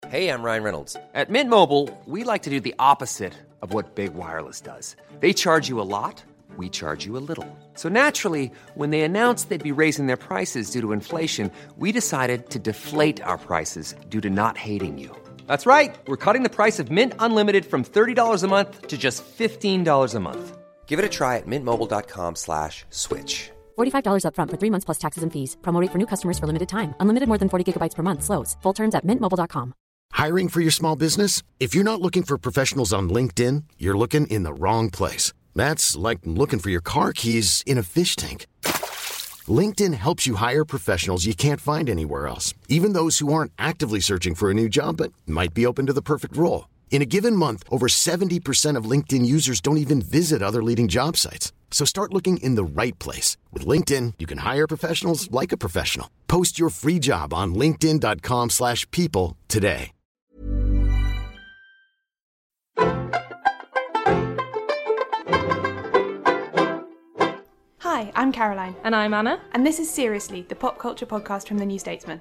Hey, I'm Ryan Reynolds. At Mint Mobile, we like to do the opposite of what Big Wireless does. They charge you a lot, we charge you a little. So naturally, when they announced they'd be raising their prices due to inflation, we decided to deflate our prices due to not hating you. That's right. We're cutting the price of Mint Unlimited from $30 a month to just $15 a month. Give it a try at mintmobile.com/switch. $45 up front for 3 months plus taxes and fees. Promo rate for new customers for limited time. Unlimited more than 40 gigabytes per month. Slows full terms at mintmobile.com. Hiring for your small business? If you're not looking for professionals on LinkedIn, you're looking in the wrong place. That's like looking for your car keys in a fish tank. LinkedIn helps you hire professionals you can't find anywhere else, even those who aren't actively searching for a new job but might be open to the perfect role. In a given month, over 70% of LinkedIn users don't even visit other leading job sites. So start looking in the right place. With LinkedIn, you can hire professionals like a professional. Post your free job on linkedin.com/people today. Hi, I'm Caroline. And I'm Anna. And this is Seriously, the pop culture podcast from The New Statesman.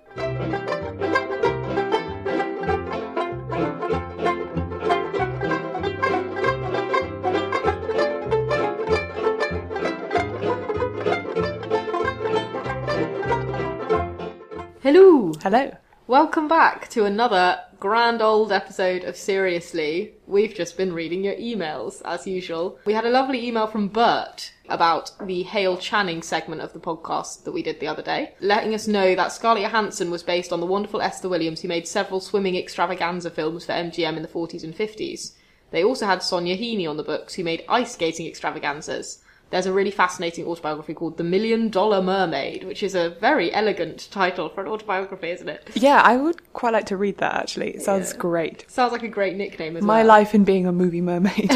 Hello. Hello. Welcome back to another grand old episode of Seriously. We've just been reading your emails, as usual. We had a lovely email from Bert about the Hale Channing segment of the podcast that we did the other day, letting us know that Scarlett Johansson was based on the wonderful Esther Williams, who made several swimming extravaganza films for MGM in the 40s and 50s. They also had Sonia Heaney on the books, who made ice skating extravaganzas. There's a really fascinating autobiography called The $1 Million Mermaid, which is a very elegant title for an autobiography, isn't it? Yeah, I would quite like to read that, actually. It sounds great. Sounds like a great nickname as well. My life in being a movie mermaid.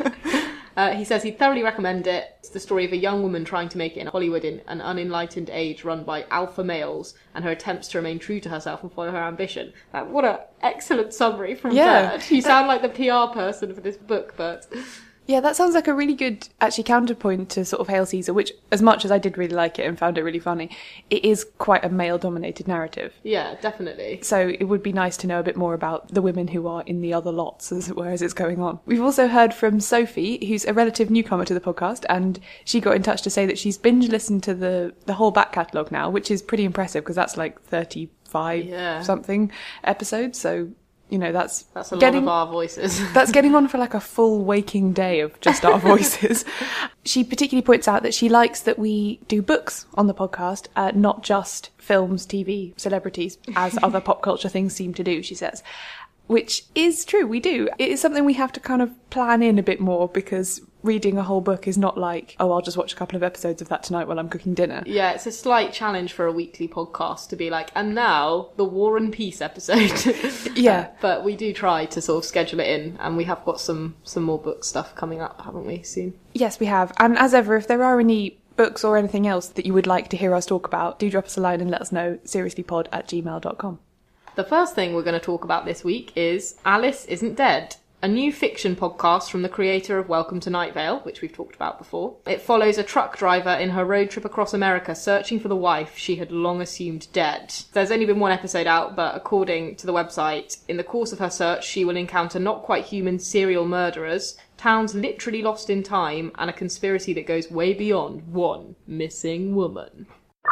He says he'd thoroughly recommend it. It's the story of a young woman trying to make it in Hollywood in an unenlightened age run by alpha males and her attempts to remain true to herself and follow her ambition. What an excellent summary from Bert. You sound like the PR person for this book, Bert. Yeah, that sounds like a really good, actually, counterpoint to sort of Hail Caesar, which, as much as I did really like it and found it really funny, it is quite a male-dominated narrative. Yeah, definitely. So it would be nice to know a bit more about the women who are in the other lots, as it were, as it's going on. We've also heard from Sophie, who's a relative newcomer to the podcast, and she got in touch to say that she's binge-listened to the whole back catalogue now, which is pretty impressive, because that's like 35-something episodes, so... You know, that's a lot of our voices. That's getting on for like a full waking day of just our voices. She particularly points out that she likes that we do books on the podcast, not just films, TV, celebrities, as other pop culture things seem to do, she says. Which is true, we do. It is something we have to kind of plan in a bit more, because reading a whole book is not like, oh, I'll just watch a couple of episodes of that tonight while I'm cooking dinner. Yeah, it's a slight challenge for a weekly podcast to be like, and now the War and Peace episode. Yeah. But we do try to sort of schedule it in, and we have got some more book stuff coming up, haven't we, soon? Yes, we have. And as ever, if there are any books or anything else that you would like to hear us talk about, do drop us a line and let us know, seriouslypod@gmail.com. The first thing we're going to talk about this week is Alice Isn't Dead, a new fiction podcast from the creator of Welcome to Night Vale, which we've talked about before. It follows a truck driver in her road trip across America searching for the wife she had long assumed dead. There's only been one episode out, but according to the website, in the course of her search, she will encounter not quite human serial murderers, towns literally lost in time, and a conspiracy that goes way beyond one missing woman.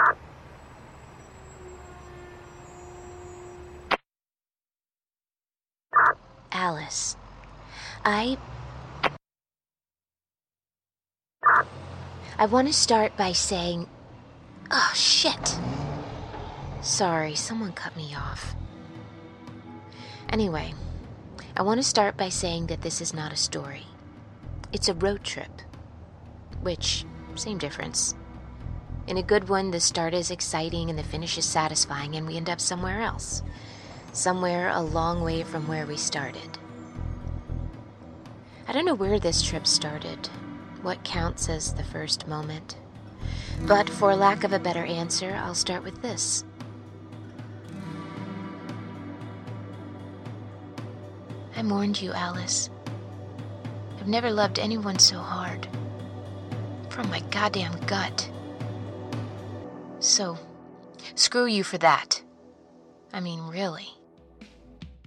Alice, I want to start by saying, oh, shit. Sorry, someone cut me off. Anyway, I want to start by saying that this is not a story. It's a road trip. Which, same difference. In a good one, the start is exciting and the finish is satisfying, and we end up somewhere else. Somewhere a long way from where we started. I don't know where this trip started, what counts as the first moment. But for lack of a better answer, I'll start with this. I mourned you, Alice. I've never loved anyone so hard. From my goddamn gut. So, screw you for that. I mean, really.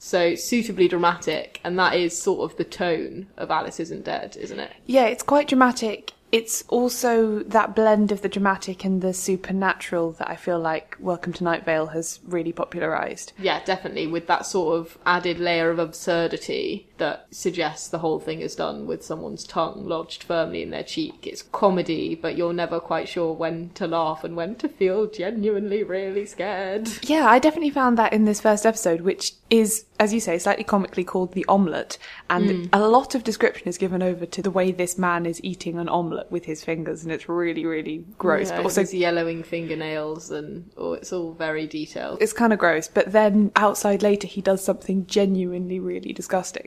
So suitably dramatic, and that is sort of the tone of Alice Isn't Dead, isn't it? Yeah, it's quite dramatic. It's also that blend of the dramatic and the supernatural that I feel like Welcome to Night Vale has really popularised. Yeah, definitely, with that sort of added layer of absurdity that suggests the whole thing is done with someone's tongue lodged firmly in their cheek. It's comedy, but you're never quite sure when to laugh and when to feel genuinely really scared. Yeah, I definitely found that in this first episode, which is, as you say, slightly comically called The Omelette, and a lot of description is given over to the way this man is eating an omelette with his fingers, and it's really, really gross. Yeah, but also his yellowing fingernails, and it's all very detailed. It's kind of gross, but then outside later he does something genuinely really disgusting,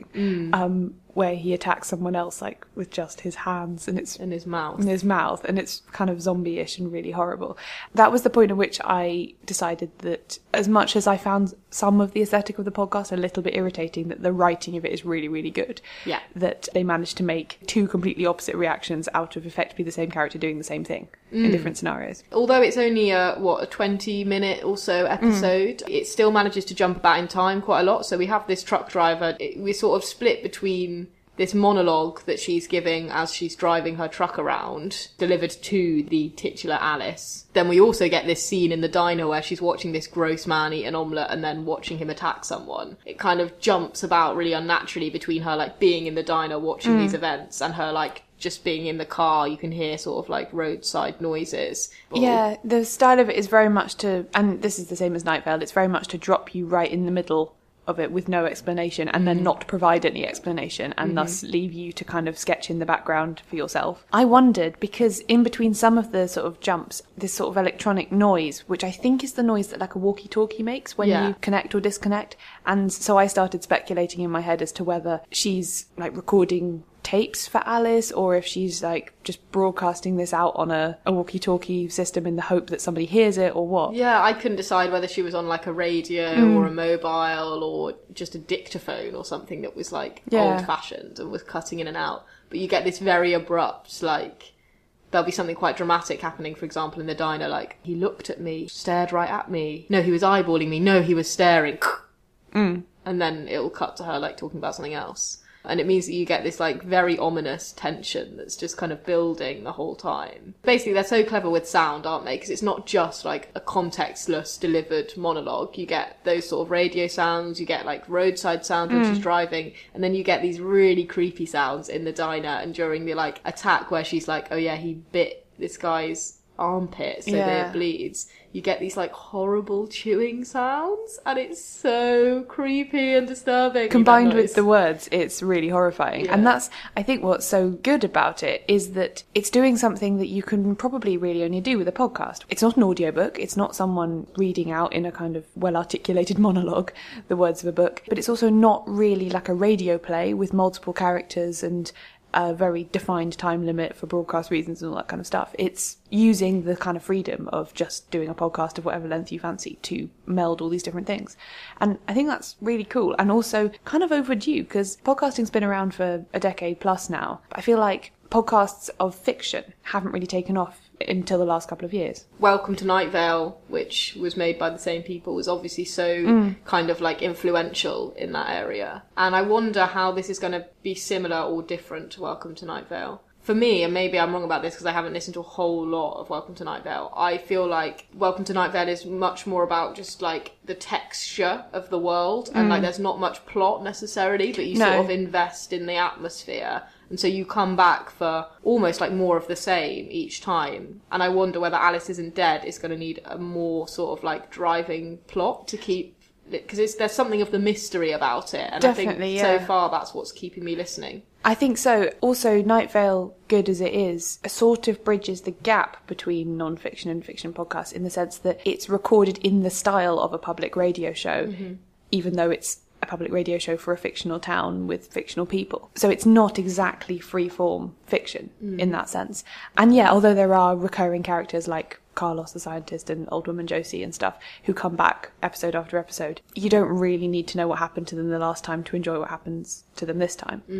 where he attacks someone else like with just his hands, and it's in his mouth. And it's kind of zombie-ish and really horrible. That was the point at which I decided that, as much as I found some of the aesthetic of the podcast a little bit irritating, that the writing of it is really, really good. Yeah. That they managed to make two completely opposite reactions out of effectively the same character doing the same thing in different scenarios. Although it's only a 20-minute or so episode, it still manages to jump about in time quite a lot. So we have this truck driver. We sort of split between this monologue that she's giving as she's driving her truck around, delivered to the titular Alice. Then we also get this scene in the diner where she's watching this gross man eat an omelette and then watching him attack someone. It kind of jumps about really unnaturally between her like being in the diner watching these events and her like just being in the car. You can hear sort of like roadside noises. Yeah, the style of it is very much to, and this is the same as Night Vale, it's very much to drop you right in the middle of it with no explanation, and then not provide any explanation, and thus leave you to kind of sketch in the background for yourself. I wondered, because in between some of the sort of jumps, this sort of electronic noise, which I think is the noise that like a walkie-talkie makes when you connect or disconnect, and so I started speculating in my head as to whether she's like recording tapes for Alice, or if she's like just broadcasting this out on a walkie-talkie system in the hope that somebody hears it, or what. Yeah, I couldn't decide whether she was on like a radio or a mobile or just a dictaphone or something that was like old-fashioned and was cutting in and out. But you get this very abrupt, like, there'll be something quite dramatic happening, for example, in the diner, like, he looked at me, stared right at me. No, he was eyeballing me. No, he was staring. And then it'll cut to her like talking about something else. And it means that you get this like very ominous tension that's just kind of building the whole time. Basically, they're so clever with sound, aren't they? Because it's not just like a contextless delivered monologue. You get those sort of radio sounds, you get like roadside sounds when she's driving, and then you get these really creepy sounds in the diner and during the like attack where she's like, oh yeah, he bit this guy's armpit so that it bleeds. You get these like horrible chewing sounds, and it's so creepy and disturbing. Combined with the words, it's really horrifying. Yeah. And that's, I think, what's so good about it is that it's doing something that you can probably really only do with a podcast. It's not an audiobook, it's not someone reading out in a kind of well-articulated monologue the words of a book, but it's also not really like a radio play with multiple characters and a very defined time limit for broadcast reasons and all that kind of stuff. It's using the kind of freedom of just doing a podcast of whatever length you fancy to meld all these different things. And I think that's really cool, and also kind of overdue, because podcasting's been around for a decade plus now. I feel like podcasts of fiction haven't really taken off until the last couple of years. Welcome to Night Vale, which was made by the same people, was obviously so kind of like influential in that area. And I wonder how this is going to be similar or different to Welcome to Night Vale. For me, and maybe I'm wrong about this because I haven't listened to a whole lot of Welcome to Night Vale, I feel like Welcome to Night Vale is much more about just like the texture of the world, and like there's not much plot necessarily, but you sort of invest in the atmosphere. And so you come back for almost like more of the same each time. And I wonder whether Alice Isn't Dead is going to need a more sort of like driving plot to keep, because there's something of the mystery about it. And Definitely, I think so far that's what's keeping me listening. I think so. Also, Night Vale, good as it is, sort of bridges the gap between non-fiction and fiction podcasts in the sense that it's recorded in the style of a public radio show, even though it's a public radio show for a fictional town with fictional people. So it's not exactly free-form fiction in that sense. And yeah, although there are recurring characters like Carlos the scientist and Old Woman Josie and stuff who come back episode after episode, you don't really need to know what happened to them the last time to enjoy what happens to them this time.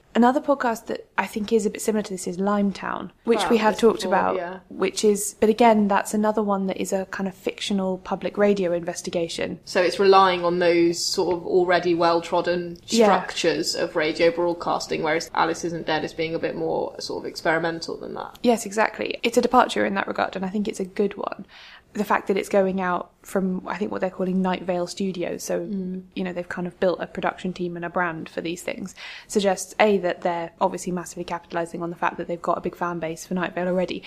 Another podcast that I think is a bit similar to this is Limetown, which Well, we have this talked before, about, yeah. which is, but again, that's another one that is a kind of fictional public radio investigation. So it's relying on those sort of already well-trodden structures of radio broadcasting, whereas Alice Isn't Dead is being a bit more sort of experimental than that. Yes, exactly. It's a departure in that regard, and I think it's a good one. The fact that it's going out from, I think, what they're calling Night Vale Studios, so, you know, they've kind of built a production team and a brand for these things, suggests, A, that they're obviously massively capitalising on the fact that they've got a big fan base for Night Vale already,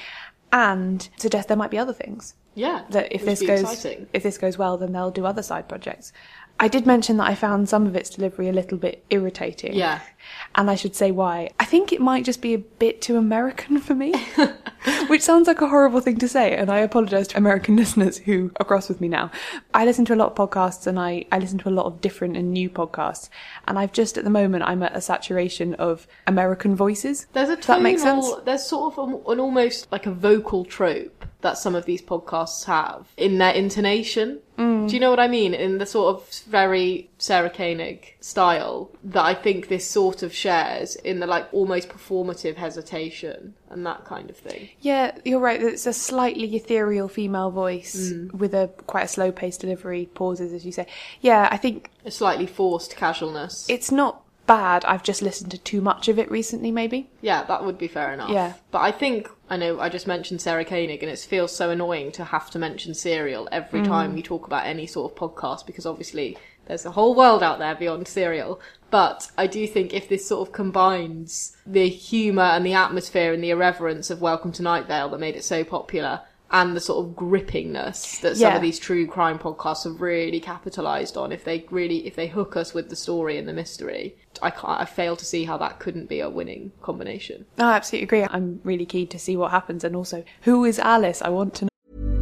and suggests there might be other things. Yeah, That if which this would be goes exciting. if this goes well, then they'll do other side projects. I did mention that I found some of its delivery a little bit irritating. Yeah. And I should say why. I think it might just be a bit too American for me, which sounds like a horrible thing to say, and I apologise to American listeners who are cross with me now. I listen to a lot of podcasts, and I listen to a lot of different and new podcasts, and I've just, at the moment, I'm at a saturation of American voices. There's a Does that make sense? There's sort of an almost like a vocal trope that some of these podcasts have in their intonation. Do you know what I mean? In the sort of very Sarah Koenig style that I think this sort of shares in the like almost performative hesitation and that kind of thing. Yeah, you're right. It's a slightly ethereal female voice with a quite a slow-paced delivery, pauses, as you say. Yeah, I think A slightly forced casualness. it's not bad. I've just listened to too much of it recently, maybe. Yeah, that would be fair enough. Yeah. But I think, I know I just mentioned Sarah Koenig, and it feels so annoying to have to mention Serial every time we talk about any sort of podcast, because obviously there's a whole world out there beyond Serial. But I do think if this sort of combines the humour and the atmosphere and the irreverence of Welcome to Night Vale that made it so popular, and the sort of grippingness that some Yeah. of these true crime podcasts have really capitalised on, if they hook us with the story and the mystery, I fail to see how that couldn't be a winning combination. No, I absolutely agree. I'm really keen to see what happens, and also, who is Alice? I want to know.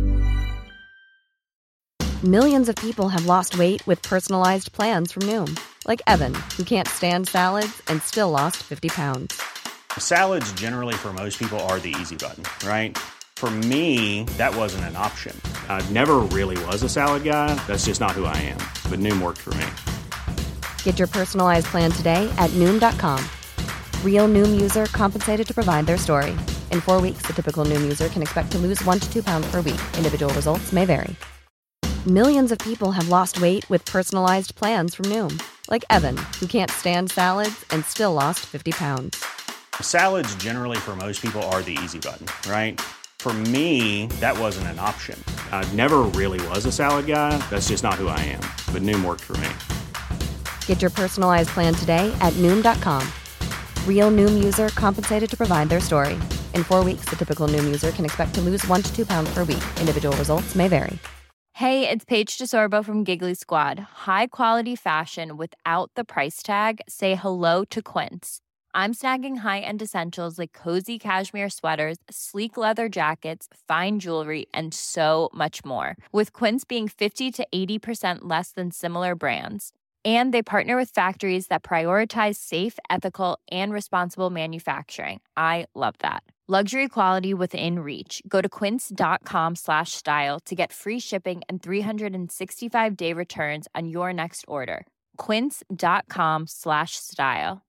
Millions of people have lost weight with personalized plans from Noom. Like Evan, who can't stand salads and still lost 50 pounds. Salads generally for most people are the easy button, right? For me, that wasn't an option. I never really was a salad guy. That's just not who I am. But Noom worked for me. Get your personalized plan today at Noom.com. Real Noom user compensated to provide their story. In 4 weeks, the typical Noom user can expect to lose 1 to 2 pounds per week. Individual results may vary. Millions of people have lost weight with personalized plans from Noom. Like Evan, who can't stand salads and still lost 50 pounds. Salads generally for most people are the easy button, right? For me, that wasn't an option. I never really was a salad guy. That's just not who I am. But Noom worked for me. Get your personalized plan today at Noom.com. Real Noom user compensated to provide their story. In 4 weeks, the typical Noom user can expect to lose 1 to 2 pounds per week. Individual results may vary. Hey, it's Paige DeSorbo from Giggly Squad. High quality fashion without the price tag. Say hello to Quince. I'm snagging high-end essentials like cozy cashmere sweaters, sleek leather jackets, fine jewelry, and so much more. With Quince being 50 to 80% less than similar brands. And they partner with factories that prioritize safe, ethical, and responsible manufacturing. I love that. Luxury quality within reach. Go to quince.com/style to get free shipping and 365-day returns on your next order. Quince.com/style.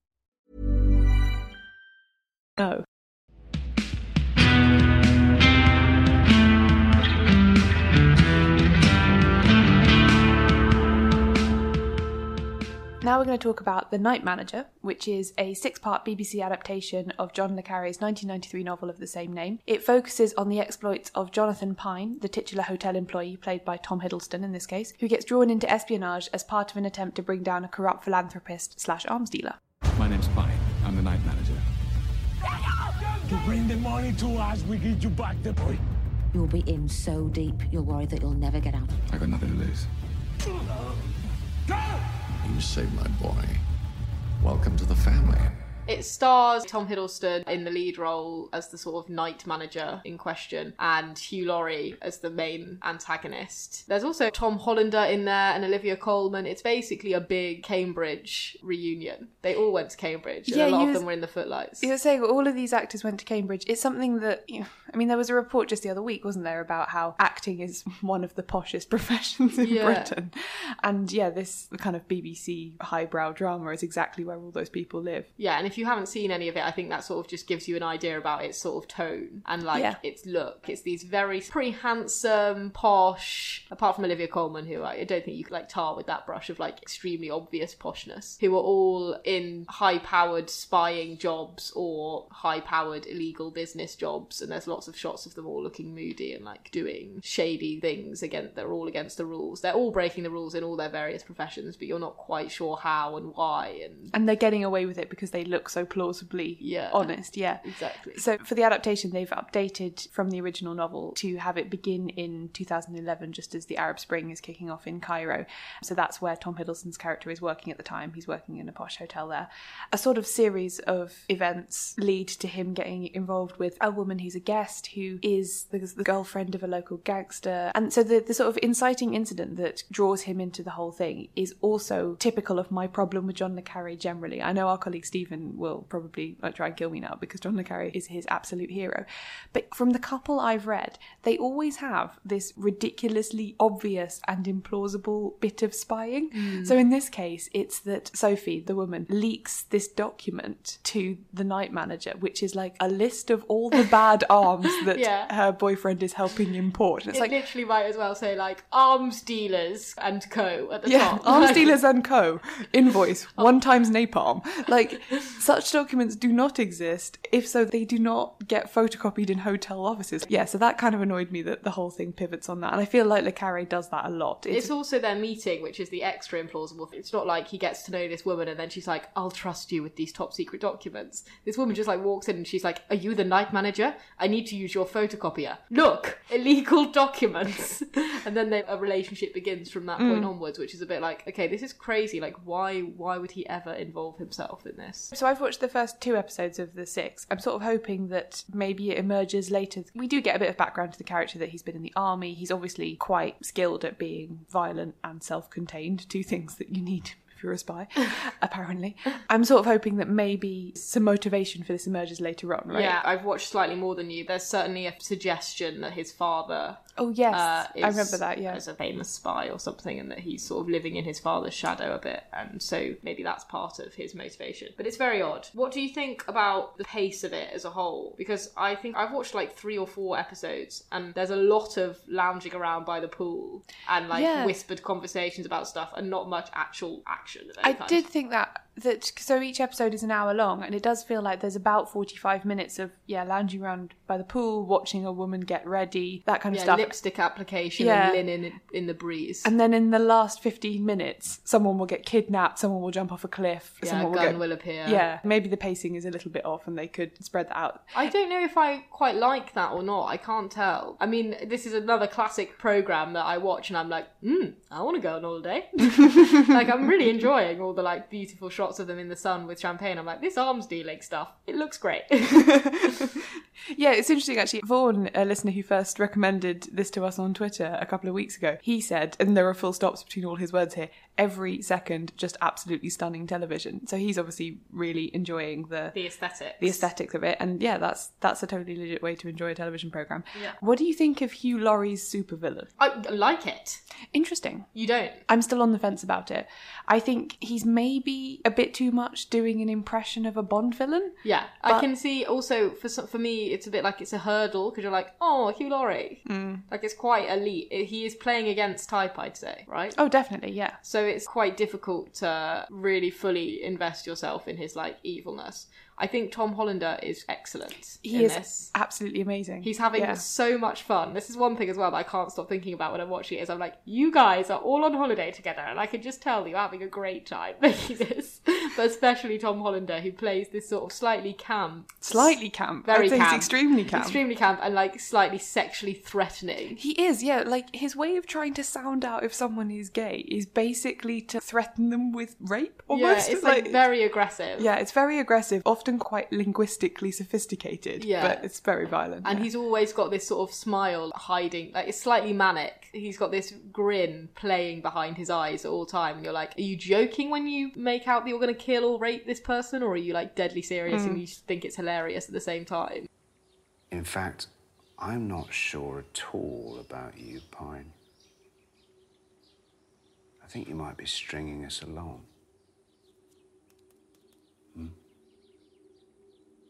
No. Now we're going to talk about The Night Manager, which is a 6-part BBC adaptation of John le Carré's 1993 novel of the same name. It focuses on the exploits of Jonathan Pine, the titular hotel employee played by Tom Hiddleston in this case, who gets drawn into espionage as part of an attempt to bring down a corrupt philanthropist/arms dealer. My name's Pine. I'm the night manager. To bring the money to us, we give you back the boy. You'll be in so deep, you'll worry that you'll never get out. I got nothing to lose. You saved my boy. Welcome to the family. It stars Tom Hiddleston in the lead role as the sort of night manager in question, and Hugh Laurie as the main antagonist. There's also Tom Hollander in there and Olivia Colman. It's basically a big Cambridge reunion. They all went to Cambridge, and a lot of them were in the Footlights. You were saying all of these actors went to Cambridge. It's something that, I mean, there was a report just the other week, wasn't there, about how acting is one of the poshest professions in Britain. And yeah, this kind of BBC highbrow drama is exactly where all those people live. Yeah, and if you haven't seen any of it, I think that sort of just gives you an idea about its sort of tone and like its look. It's these very pretty handsome, posh, apart from Olivia Colman, who I don't think you could like tar with that brush of like extremely obvious poshness, who are all in high-powered spying jobs or high-powered illegal business jobs, and there's lots of shots of them all looking moody and like doing shady things again. They're all against the rules. They're all breaking the rules in all their various professions, but you're not quite sure how and why. And they're getting away with it because they look so plausibly honest. Yeah, exactly. So for the adaptation, they've updated from the original novel to have it begin in 2011, just as the Arab Spring is kicking off in Cairo. So that's where Tom Hiddleston's character is working at the time. He's working in a posh hotel there. A sort of series of events lead to him getting involved with a woman who's a guest who is the girlfriend of a local gangster. And so the sort of inciting incident that draws him into the whole thing is also typical of my problem with John le Carré generally. I know our colleague Stephen will probably try and kill me now because John le Carré is his absolute hero. But from the couple I've read, they always have this ridiculously obvious and implausible bit of spying. So in this case, it's that Sophie, the woman, leaks this document to the night manager, which is like a list of all the bad arms that her boyfriend is helping import. And it's like literally might as well say like arms dealers and co at the top. Arms dealers and co. Invoice 1 times napalm. Like, such documents do not exist. If so, they do not get photocopied in hotel offices. Yeah, so that kind of annoyed me that the whole thing pivots on that. And I feel like le Carré does that a lot. It's also their meeting, which is the extra implausible. It's not like he gets to know this woman and then she's like, I'll trust you with these top secret documents. This woman just like walks in and she's like, are you the night manager? I need to use your photocopier. Look, illegal documents. And then a relationship begins from that point onwards, which is a bit like, okay, this is crazy. Like, why would he ever involve himself in this? So I've watched the first 2 episodes of the 6. I'm sort of hoping that maybe it emerges later. We do get a bit of background to the character, that he's been in the army. He's obviously quite skilled at being violent and self-contained, 2 things that you need if you're a spy, apparently. I'm sort of hoping that maybe some motivation for this emerges later on, right? Yeah, I've watched slightly more than you. There's certainly a suggestion that his father... Oh, yes. I remember that, yeah. ...is a famous spy or something, and that he's sort of living in his father's shadow a bit, and so maybe that's part of his motivation. But it's very odd. What do you think about the pace of it as a whole? Because I think I've watched like 3 or 4 episodes, and there's a lot of lounging around by the pool and like whispered conversations about stuff, and not much actual action of any kind. I did think that so each episode is an hour long, and it does feel like there's about 45 minutes of lounging around by the pool, watching a woman get ready, that kind of stuff. Lipstick application and linen in the breeze. And then in the last 15 minutes, someone will get kidnapped, someone will jump off a cliff, someone will appear. Yeah, maybe the pacing is a little bit off and they could spread that out. I don't know if I quite like that or not. I can't tell. I mean, this is another classic programme that I watch and I'm like, I want to go on holiday. Like, I'm really enjoying all the like beautiful shots of them in the sun with champagne. I'm like, this arms dealing stuff, it looks great. Yeah, it's interesting actually. Vaughan, a listener who first recommended this to us on Twitter a couple of weeks ago, he said, and there are full stops between all his words here, every second just absolutely stunning television. So he's obviously really enjoying the aesthetics of it. And yeah, that's a totally legit way to enjoy a television programme. Yeah. What do you think of Hugh Laurie's supervillain? I like it. Interesting. You don't? I'm still on the fence about it. I think he's maybe a bit too much doing an impression of a Bond villain. Yeah, I can see also for me it's a bit like it's a hurdle because you're like, oh, Hugh Laurie. Like it's quite elite. He is playing against type, I'd say, right? Oh, definitely, yeah. So it's quite difficult to really fully invest yourself in his like evilness. I think Tom Hollander is excellent. He is absolutely amazing. He's having so much fun. This is one thing as well that I can't stop thinking about when I'm watching it, is I'm like, you guys are all on holiday together and I can just tell you're having a great time making this. But especially Tom Hollander, who plays this sort of slightly camp. Very camp. Extremely camp. Extremely camp and like slightly sexually threatening. He is, yeah. Like his way of trying to sound out if someone is gay is basically to threaten them with rape almost. Yeah, it's like very aggressive. Yeah, it's very aggressive. Often quite linguistically sophisticated, but it's very violent. And he's always got this sort of smile hiding, like it's slightly manic. He's got this grin playing behind his eyes at all time, and you're like, are you joking when you make out that you're going to kill or rape this person, or are you like deadly serious and you think it's hilarious at the same time? In fact, I'm not sure at all about you, Pine. I think you might be stringing us along.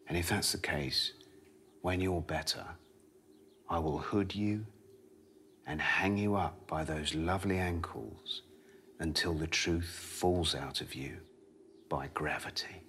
And if that's the case, when you're better, I will hood you and hang you up by those lovely ankles until the truth falls out of you by gravity.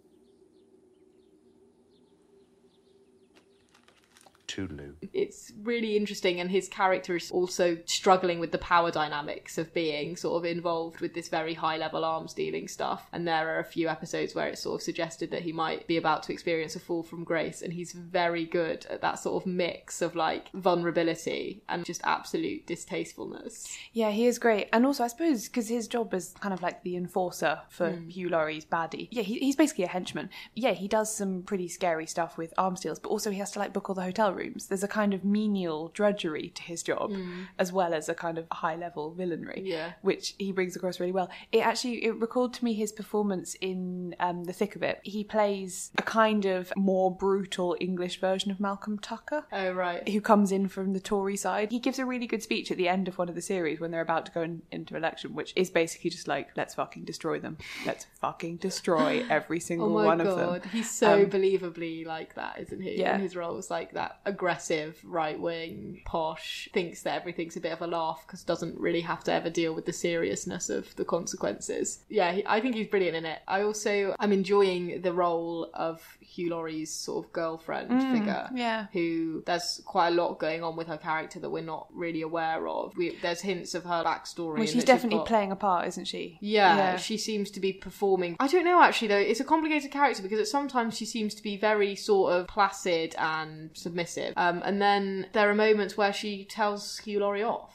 Toodaloo. It's really interesting, and his character is also struggling with the power dynamics of being sort of involved with this very high-level arms dealing stuff. And there are a few episodes where it's sort of suggested that he might be about to experience a fall from grace, and he's very good at that sort of mix of like vulnerability and just absolute distastefulness. Yeah, he is great. And also, I suppose, because his job is kind of like the enforcer for Hugh Laurie's baddie. Yeah, he's basically a henchman. Yeah, he does some pretty scary stuff with arms deals, but also he has to like book all the hotel rooms. There's a kind of menial drudgery to his job, as well as a kind of high-level villainry, which he brings across really well. It recalled to me his performance in The Thick of It. He plays a kind of more brutal English version of Malcolm Tucker. Oh, right. Who comes in from the Tory side. He gives a really good speech at the end of one of the series when they're about to go into election, which is basically just like, let's fucking destroy them. Let's fucking destroy every single one of them. He's so believably like that, isn't he? Yeah. In his roles, like that aggressive, right-wing, posh, thinks that everything's a bit of a laugh because doesn't really have to ever deal with the seriousness of the consequences. Yeah, I think he's brilliant in it. I'm enjoying the role of Hugh Laurie's sort of girlfriend figure, who there's quite a lot going on with her character that we're not really aware of. There's hints of her backstory. Well, she's definitely playing a part, isn't she? Yeah, she seems to be performing. I don't know, actually, though. It's a complicated character because sometimes she seems to be very sort of placid and submissive. And then there are moments where she tells Hugh Laurie off.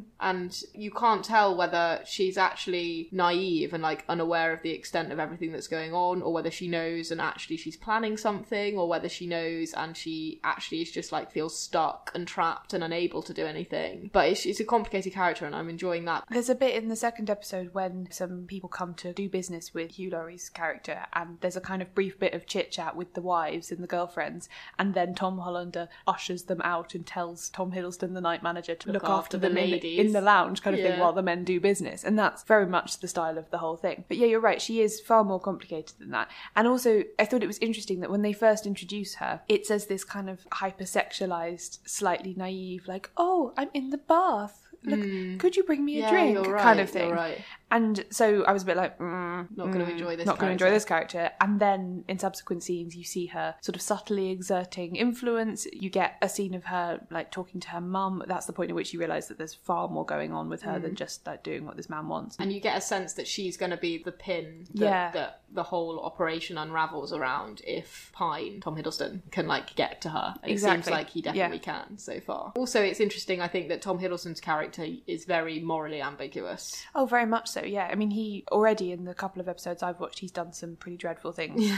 And you can't tell whether she's actually naive and like unaware of the extent of everything that's going on, or whether she knows and actually she's planning something, or whether she knows and she actually is just like feels stuck and trapped and unable to do anything. But it's a complicated character, and I'm enjoying that. There's a bit in the second episode when some people come to do business with Hugh Laurie's character, and there's a kind of brief bit of chit chat with the wives and the girlfriends, and then Tom Hollander ushers them out and tells Tom Hiddleston, the night manager, to look after them in the lounge kind of thing while the men do business. And that's very much the style of the whole thing. But yeah, you're right, she is far more complicated than that. And also, I thought it was interesting that when they first introduce her, it's as this kind of hypersexualized, slightly naive, like, oh, I'm in the bath. Look, could you bring me a drink? Right, kind of thing. Right. And so I was a bit like, not going to enjoy this. Not going to enjoy this character. And then in subsequent scenes, you see her sort of subtly exerting influence. You get a scene of her like talking to her mum. That's the point at which you realise that there's far more going on with her than just like doing what this man wants. And you get a sense that she's going to be the pin that the whole operation unravels around if Pine, Tom Hiddleston, can like get to her. It seems like he definitely can so far. Also, it's interesting, I think, that Tom Hiddleston's character is very morally ambiguous. Oh, very much so, yeah. I mean, he already, in the couple of episodes I've watched, he's done some pretty dreadful things.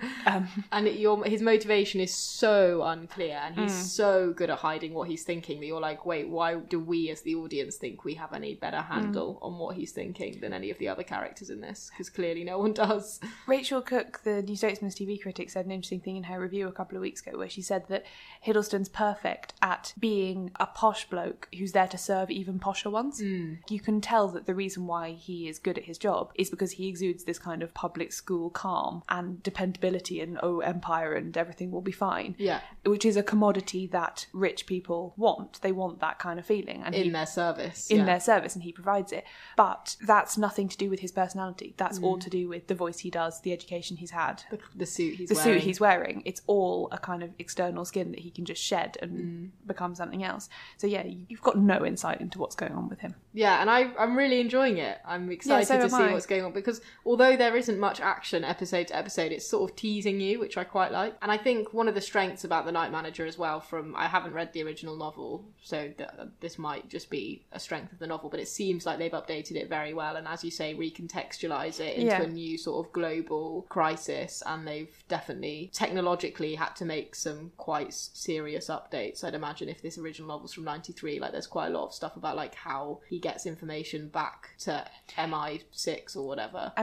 And his motivation is so unclear, and he's so good at hiding what he's thinking that you're like, wait, why do we as the audience think we have any better handle on what he's thinking than any of the other characters in this? Because clearly no one does. Rachel Cook, the New Statesman's TV critic, said an interesting thing in her review a couple of weeks ago where she said that Hiddleston's perfect at being a posh bloke who's there to serve even posher ones. You can tell that the reason why he is good at his job is because he exudes this kind of public school calm and dependability and empire and everything will be fine. Yeah. Which is a commodity that rich people want. They want that kind of feeling. And in their service. In their service, and he provides it. But that's nothing to do with his personality. That's all to do with the voice he does, the education he's had. The suit he's wearing. It's all a kind of external skin that he can just shed and become something else. So yeah, you've got no insight into what's going on with him. Yeah, and I'm really enjoying it. I'm excited to see what's going on, because although there isn't much action episode to episode, it's sort of teasing you, which I quite like. And I think one of the strengths about The Night Manager as well, I haven't read the original novel, so this might just be a strength of the novel, but it seems like they've updated it very well, and as you say, recontextualise it into a new sort of global crisis, and they've definitely technologically had to make some quite serious updates. I'd imagine if this original novel's from 93, like there's quite a lot of stuff about like how he gets information back to MI6 or whatever. And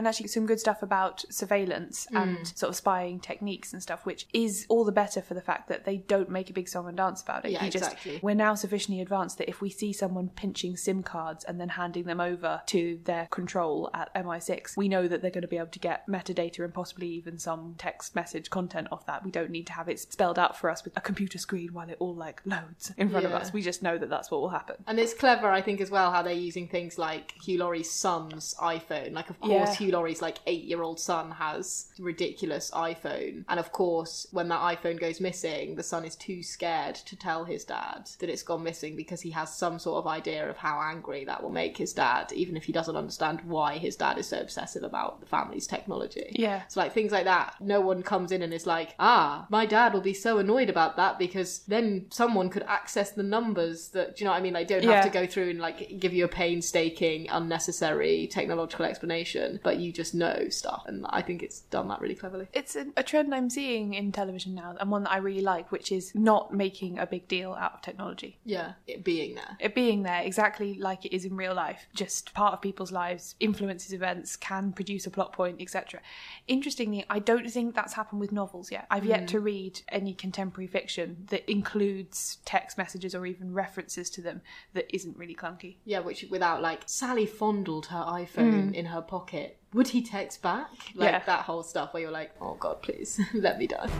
and actually some good stuff about surveillance and sort of spying techniques and stuff, which is all the better for the fact that they don't make a big song and dance about it. Yeah, exactly. We're now sufficiently advanced that if we see someone pinching SIM cards and then handing them over to their control at MI6, we know that they're going to be able to get metadata and possibly even some text message content off that. We don't need to have it spelled out for us with a computer screen while it all like loads in front of us. We just know that that's what will happen. And it's clever, I think, as well, how they're using things like Hugh Laurie's son's iPhone. Like, of course, Hugh Laurie's like 8-year-old son has a ridiculous iPhone. And of course, when that iPhone goes missing, the son is too scared to tell his dad that it's gone missing because he has some sort of idea of how angry that will make his dad, even if he doesn't understand why his dad is so obsessive about the family's technology. Yeah. So like things like that, no one comes in and is like, my dad will be so annoyed about that because then someone could access the numbers that, do you know what I mean? Like, don't have to go through and like give you a painstaking, unnecessary technological explanation, but you just know stuff. And I think it's done that really cleverly. It's a trend I'm seeing in television now, and one that I really like, which is not making a big deal out of technology. Yeah, it being there. It being there, exactly like it is in real life. Just part of people's lives, influences events, can produce a plot point, etc. Interestingly, I don't think that's happened with novels yet. I've yet to read any contemporary fiction that includes text messages or even references to them that isn't really clunky. Yeah, which without like, Sally fondled her iPhone in her pocket. Would he text back? Like that whole stuff where you're like, oh God, please, let me die.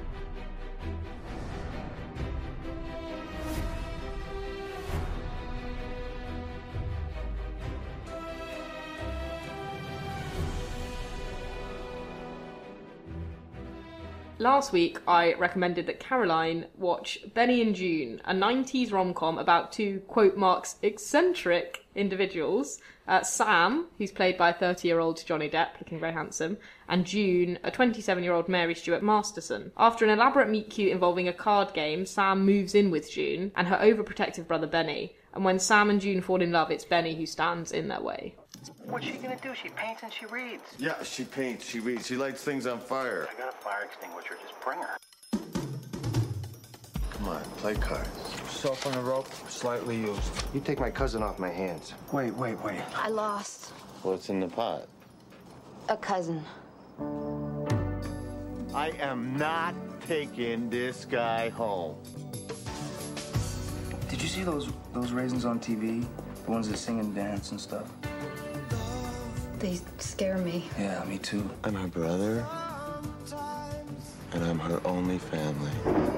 Last week, I recommended that Caroline watch Benny and June, a 90s rom-com about two, quote marks, eccentric individuals. Sam, who's played by a 30-year-old Johnny Depp, looking very handsome, and June, a 27-year-old Mary Stuart Masterson. After an elaborate meet-cute involving a card game, Sam moves in with June and her overprotective brother Benny. And when Sam and June fall in love, it's Benny who stands in their way. What's she gonna do? She paints and she reads. Yeah, she paints, she reads, she lights things on fire. I got a fire extinguisher, just bring her. Come on, play cards. Soft on the rope, slightly used. You take my cousin off my hands. Wait. I lost. What's in the pot? A cousin. I am not taking this guy home. Did you see those raisins on TV? The ones that sing and dance and stuff? They scare me. Yeah, me too. I'm her brother, and I'm her only family.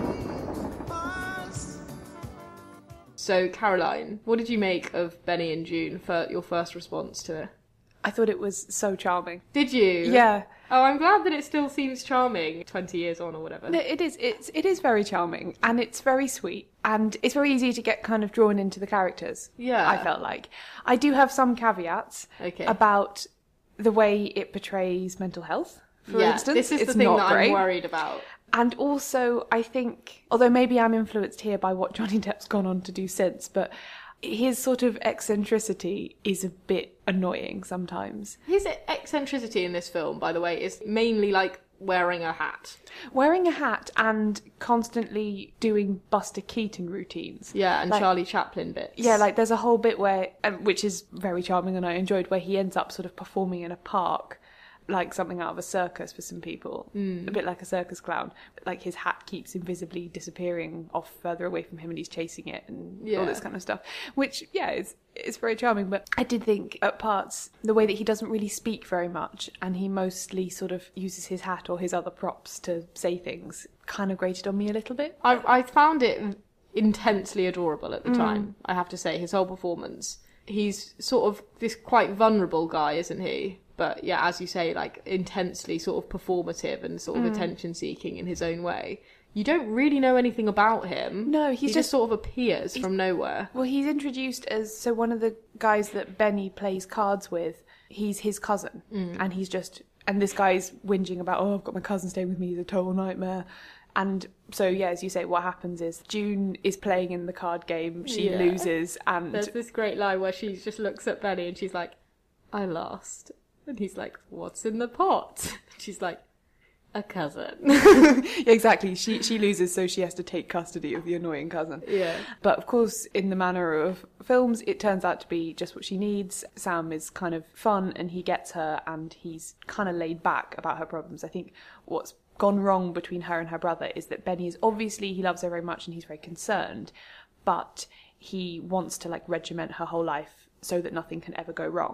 So, Caroline, what did you make of Benny and June for your first response to it? I thought it was so charming. Did you? Yeah. Oh, I'm glad that it still seems charming 20 years on or whatever. No, it is. It is very charming, and it's very sweet, and it's very easy to get kind of drawn into the characters. Yeah. I felt like. I do have some caveats about the way it portrays mental health, for instance. This is it's the thing not that great. I'm worried about. And also, I think, although maybe I'm influenced here by what Johnny Depp's gone on to do since, but his sort of eccentricity is a bit annoying sometimes. His eccentricity in this film, by the way, is mainly like wearing a hat. Wearing a hat and constantly doing Buster Keaton routines. Yeah, and like, Charlie Chaplin bits. Yeah, like there's a whole bit where, which is very charming and I enjoyed, where he ends up sort of performing in a park, like something out of a circus for some people. A bit like a circus clown. Like his hat keeps invisibly disappearing off further away from him and he's chasing it and all this kind of stuff. Which, it's very charming. But I did think at parts, the way that he doesn't really speak very much and he mostly sort of uses his hat or his other props to say things kind of grated on me a little bit. I found it intensely adorable at the time, I have to say, his whole performance. He's sort of this quite vulnerable guy, isn't he? But yeah, as you say, like intensely sort of performative and sort of attention-seeking in his own way. You don't really know anything about him. No, he just sort of appears from nowhere. Well, he's introduced as, so one of the guys that Benny plays cards with, he's his cousin. And he's just, and this guy's whinging about, oh, I've got my cousin staying with me, he's a total nightmare. And so, yeah, as you say, what happens is June is playing in the card game, she loses, and... There's this great line where she just looks at Benny and she's like, I lost. And he's like, what's in the pot? And she's like, A cousin. Exactly. She loses, so she has to take custody of the annoying cousin. Yeah. But of course, in the manner of films, it turns out to be just what she needs. Sam is kind of fun and he gets her and he's kind of laid back about her problems. I think what's gone wrong between her and her brother is that Benny is obviously, he loves her very much and he's very concerned, but he wants to like regiment her whole life so that nothing can ever go wrong.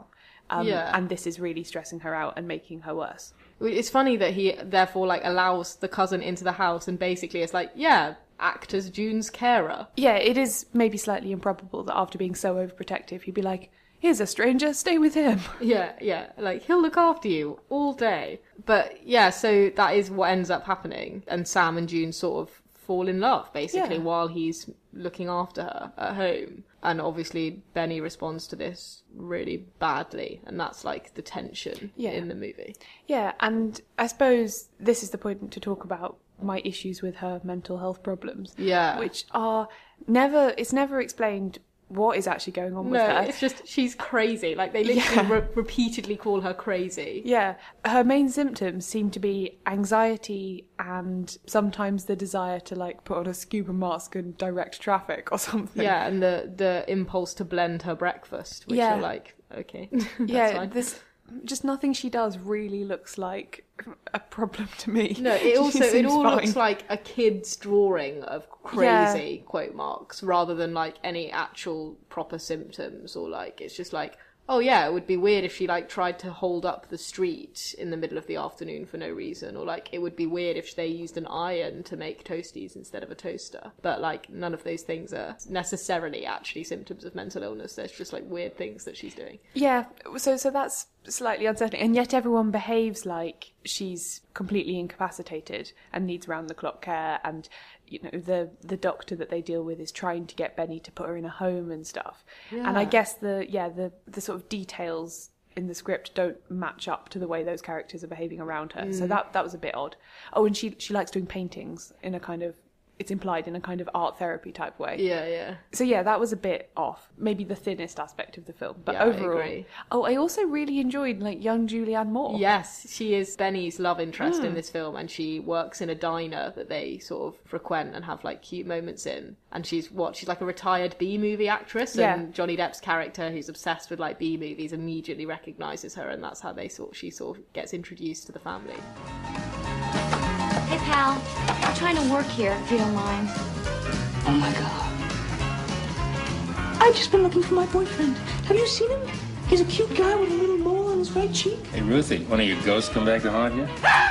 And this is really stressing her out and making her worse. It's funny that he therefore like allows the cousin into the house and basically is like, yeah, act as June's carer. Yeah, it is maybe slightly improbable that after being so overprotective, he'd be like, here's a stranger, stay with him. Yeah, like he'll look after you all day. But yeah, so that is what ends up happening. And Sam and June sort of fall in love basically while he's looking after her at home. And obviously Benny responds to this really badly, and that's like the tension in the movie. Yeah, and I suppose this is the point to talk about my issues with her mental health problems. Yeah. Which are it's never explained what is actually going on with her. No, it's just, she's crazy. Like, they literally repeatedly call her crazy. Yeah. Her main symptoms seem to be anxiety and sometimes the desire to, like, put on a scuba mask and direct traffic or something. Yeah, and the impulse to blend her breakfast, which you're like, okay, that's fine. Just nothing she does really looks like a problem to me. No, it all looks like a kid's drawing of crazy quote marks rather than like any actual proper symptoms, or like it's just like, oh yeah, it would be weird if she like tried to hold up the street in the middle of the afternoon for no reason, or like it would be weird if they used an iron to make toasties instead of a toaster. But like none of those things are necessarily actually symptoms of mental illness. There's just like weird things that she's doing. Yeah, so that's slightly unsettling, and yet everyone behaves like she's completely incapacitated and needs round-the-clock care, and you know the doctor that they deal with is trying to get Benny to put her in a home and stuff. Yeah. And I guess the sort of details in the script don't match up to the way those characters are behaving around her. So that was a bit odd. Oh, and she likes doing paintings in a kind of, it's implied in a kind of art therapy type way. Yeah. So yeah, that was a bit off. Maybe the thinnest aspect of the film. But yeah, overall... I agree. Oh, I also really enjoyed, like, young Julianne Moore. Yes, she is Benny's love interest in this film, and she works in a diner that they sort of frequent and have, like, cute moments in. And she's like a retired B-movie actress, and Johnny Depp's character, who's obsessed with, like, B-movies, immediately recognises her, and that's how she sort of gets introduced to the family. Hey, pal. I'm trying to work here, if you don't mind. Oh, my God. I've just been looking for my boyfriend. Have you seen him? He's a cute guy with a little mole on his right cheek. Hey, Ruthie, one of your ghosts come back to haunt you?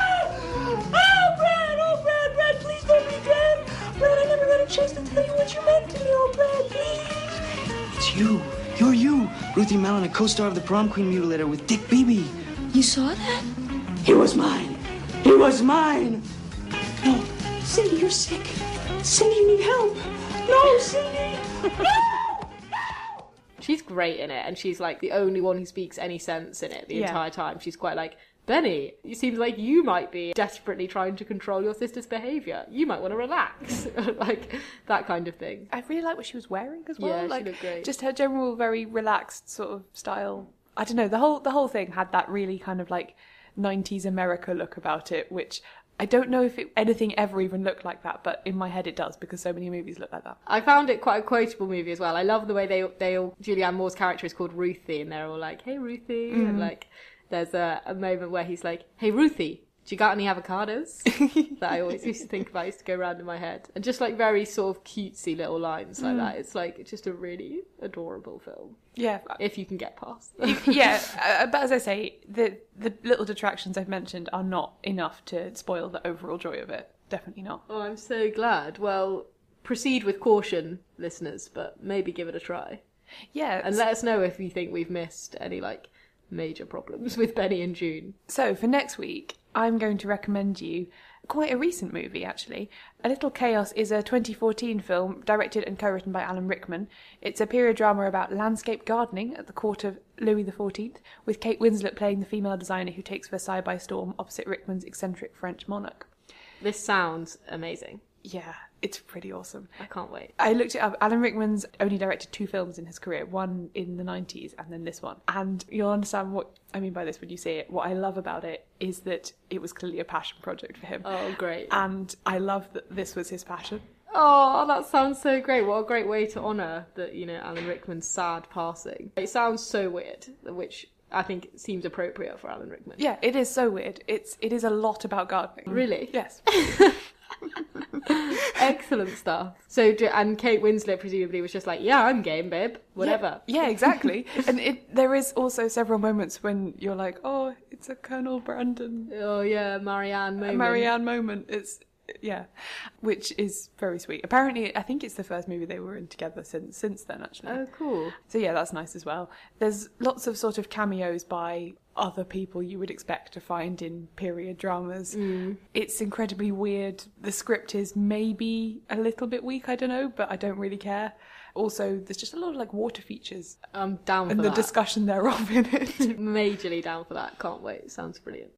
Brad, please don't be dead. Brad, I never got a chance to tell you what you meant to me. Oh, Brad, please. It's you. You're you. Ruthie Mellon, a co-star of The Prom Queen Mutilator with Dick Beebe. You saw that? He was mine. He was mine. No, Cindy, you're sick. Cindy, you need help. No, Cindy. No! She's great in it, and she's like the only one who speaks any sense in it the entire time. She's quite like, Benny, it seems like you might be desperately trying to control your sister's behaviour. You might want to relax. Like, that kind of thing. I really like what she was wearing as well. Yeah, like, she looked great. Just her general very relaxed sort of style. I don't know, the whole thing had that really kind of like 90s America look about it, which I don't know if anything ever even looked like that, but in my head it does, because so many movies look like that. I found it quite a quotable movie as well. I love the way they all Julianne Moore's character is called Ruthie, and they're all like, hey Ruthie, and like there's a moment where he's like, hey Ruthie, do you got any avocados? That I always used to think about, used to go around in my head. And just like very sort of cutesy little lines like that. It's like, it's just a really adorable film. Yeah. If you can get past. Yeah, but as I say, the little detractions I've mentioned are not enough to spoil the overall joy of it. Definitely not. Oh, I'm so glad. Well, proceed with caution, listeners, but maybe give it a try. Yeah. And let us know if you think we've missed any like major problems with Benny and June. So for next week, I'm going to recommend you quite a recent movie, actually. A Little Chaos is a 2014 film directed and co-written by Alan Rickman. It's a period drama about landscape gardening at the court of Louis XIV, with Kate Winslet playing the female designer who takes Versailles by storm opposite Rickman's eccentric French monarch. This sounds amazing. Yeah, It's pretty awesome. I can't wait. I looked it up. Alan Rickman's only directed 2 films in his career, one in the 90s and then this one. And you'll understand what I mean by this when you see it. What I love about it is that it was clearly a passion project for him. Oh, great. And I love that this was his passion. Oh, that sounds so great. What a great way to honour that, you know, Alan Rickman's sad passing. It sounds so weird, which I think seems appropriate for Alan Rickman. Yeah, it is so weird. It is a lot about gardening. Really? Yes. Excellent stuff. So, and Kate Winslet presumably was just like, yeah, I'm game, babe. Whatever. Yeah, exactly. And there is also several moments when you're like, oh, it's a Colonel Brandon. Oh, yeah, Marianne moment. A Marianne moment. Yeah, which is very sweet. Apparently, I think it's the first movie they were in together since then, actually. Oh, cool. So yeah, that's nice as well. There's lots of sort of cameos by other people you would expect to find in period dramas. It's incredibly weird. The script is maybe a little bit weak, I don't know, but I don't really care. Also, there's just a lot of like water features. I'm down for that. And the discussion thereof in it. Majorly down for that. Can't wait. Sounds brilliant.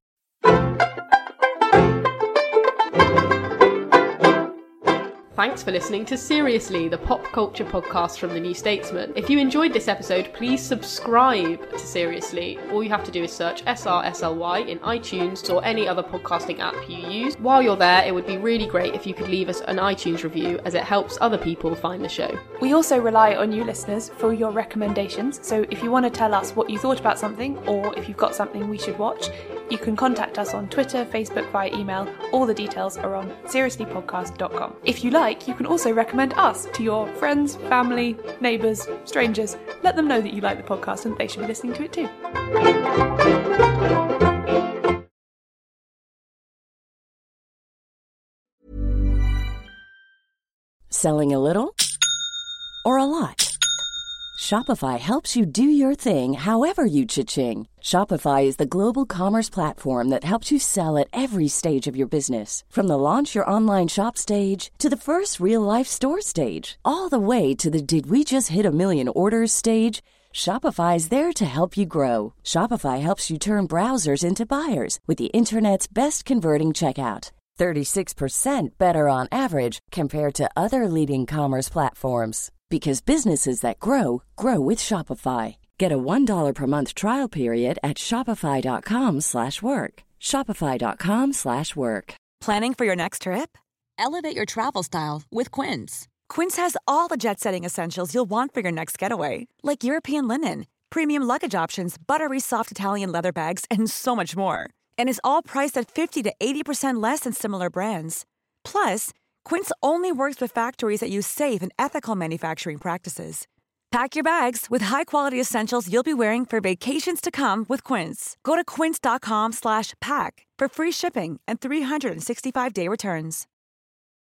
Thanks for listening to Seriously, the pop culture podcast from The New Statesman. If you enjoyed this episode, please subscribe to Seriously. All you have to do is search SRSLY in iTunes or any other podcasting app you use. While you're there, it would be really great if you could leave us an iTunes review, as it helps other people find the show. We also rely on you listeners for your recommendations, so if you want to tell us what you thought about something, or if you've got something we should watch, you can contact us on Twitter, Facebook, via email. All the details are on seriouslypodcast.com. If you like, you can also recommend us to your friends, family, neighbours, strangers. Let them know that you like the podcast and they should be listening to it too. Selling a little or a lot? Shopify helps you do your thing however you cha-ching. Shopify is the global commerce platform that helps you sell at every stage of your business. From the launch your online shop stage to the first real-life store stage, all the way to the did we just hit a million orders stage. Shopify is there to help you grow. Shopify helps you turn browsers into buyers with the internet's best converting checkout. 36% better on average compared to other leading commerce platforms. Because businesses that grow, grow with Shopify. Get a $1 per month trial period at shopify.com/work. Shopify.com/work. Planning for your next trip? Elevate your travel style with Quince. Quince has all the jet-setting essentials you'll want for your next getaway, like European linen, premium luggage options, buttery soft Italian leather bags, and so much more. And is all priced at 50 to 80% less than similar brands. Plus, Quince only works with factories that use safe and ethical manufacturing practices. Pack your bags with high-quality essentials you'll be wearing for vacations to come with Quince. Go to quince.com/pack for free shipping and 365-day returns.